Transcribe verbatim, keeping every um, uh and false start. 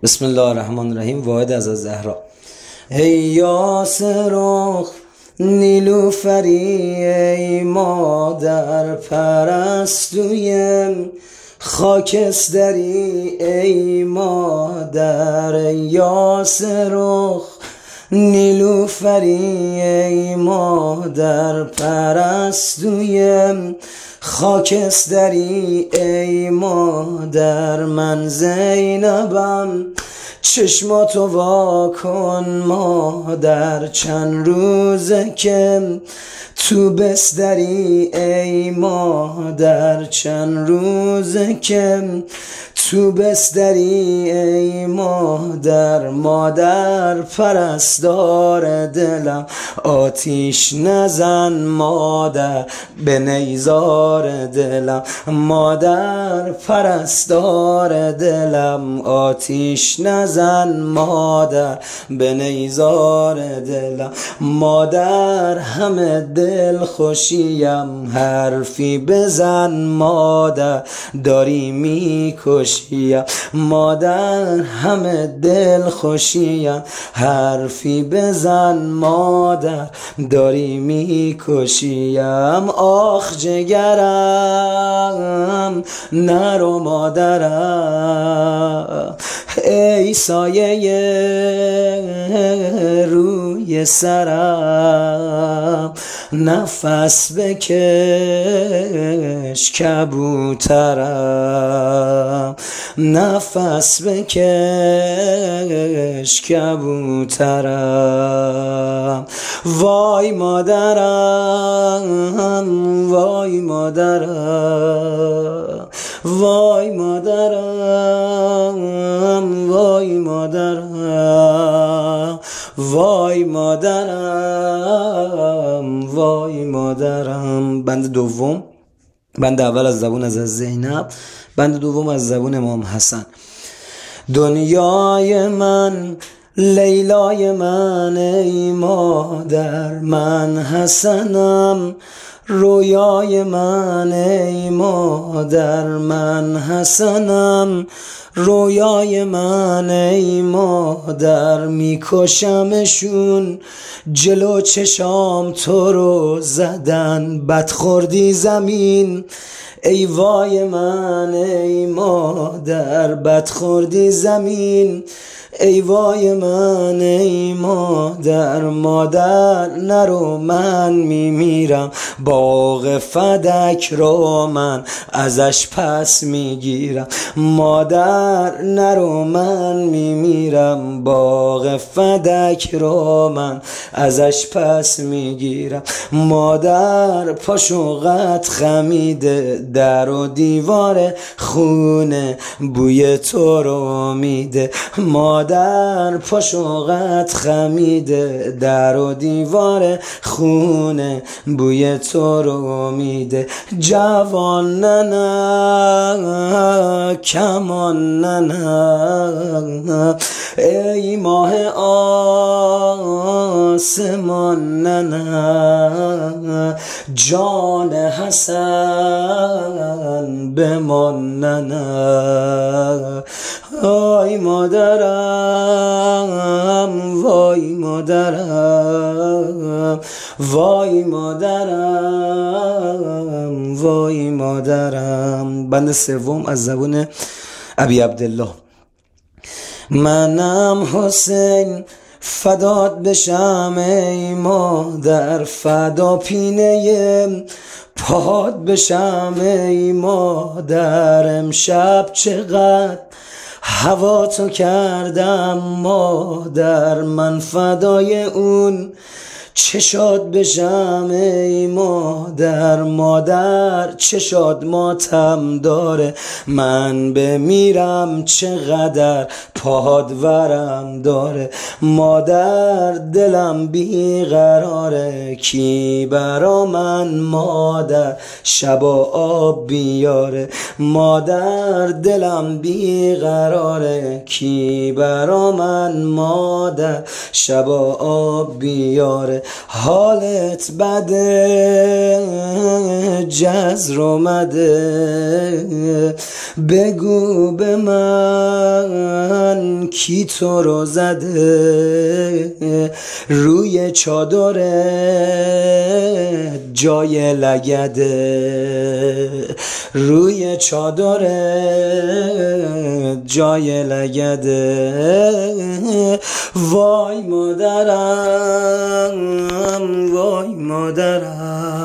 بسم الله الرحمن الرحیم. واحد از زهرا. ای یاسرخ نیلوفری، ای مادر پرستویم خاکستری، ای مادر. ای یاسرخ نیلوفری، ای مادر پرستویم خاکستری، ای مادر. من زینبم چشماتو وا کن مادر، چند روزه که تو بستری، ای مادر. چند روزه که تو بستری، ای مادر. مادر پرستار دلم آتیش نزن مادر به نیزار دلم. مادر پرستار دلم آتیش نزن مادر به نیزار دلم. مادر همه دل خوشیم حرفی بزن مادر داری میکشیم. مادر همه دل خوشیم حرفی بزن مادر داری میکشیم. آخ جگرم نرو مادرم، ای سایه روی سرم. نفس بکش کبوترم، نفس بکش کبوترم. وای مادرم، وای مادرم، وای مادرم، وای مادرم، وای مادرم، وای مادرم. بند دوم، بند اول از زبون از زینب، بند دوم از زبون امام حسن. دنیای من لیلای من، ای مادر. من حسنم رویای من، ای مادر. من حسنم رویای من، ای مادر. میکشمشون جلو چشام تو رو زدن بد خوردی زمین، ای وای من ای مادر. بد خوردی زمین، ای وای من ای مادر. مادر نرو من میمیرم، باغ فدک رو من ازش پس میگیرم. مادر نرو من میمیرم، باغ فدک رو من ازش پس میگیرم. مادر پاشو قد خمیده، در و دیوار خونه بوی تو رو میده. مادر پاشو قد خمیده، در و دیوار خونه بوی تو رو میده. جوان نه کمان نه، ای ماه آسمان نه، جان حسن بمان نه. وای مادرم، وای مادرم، وای مادرم، وای مادرم. بند سوم از زبون ابی عبدالله. منم حسین فدات بشم ای مادر، فدا پینه پاهات بشم ای مادر. امشب چقدر هوا تو کردم مادر، من فدای اون چشاد بشم ای مادر. مادر چشاد ماتم داره، من بمیرم چقدر پاد ورم داره. مادر دلم بیقراره، کی برا من مادر شبا آب بیاره. مادر دلم بیقراره، کی برا من مادر شبا آب بیاره. حالت بده جزر اومده، بگو به من کی تو رو زده روی چادره جای لگده روی چادره جای لگده وای مادرم وای مادرم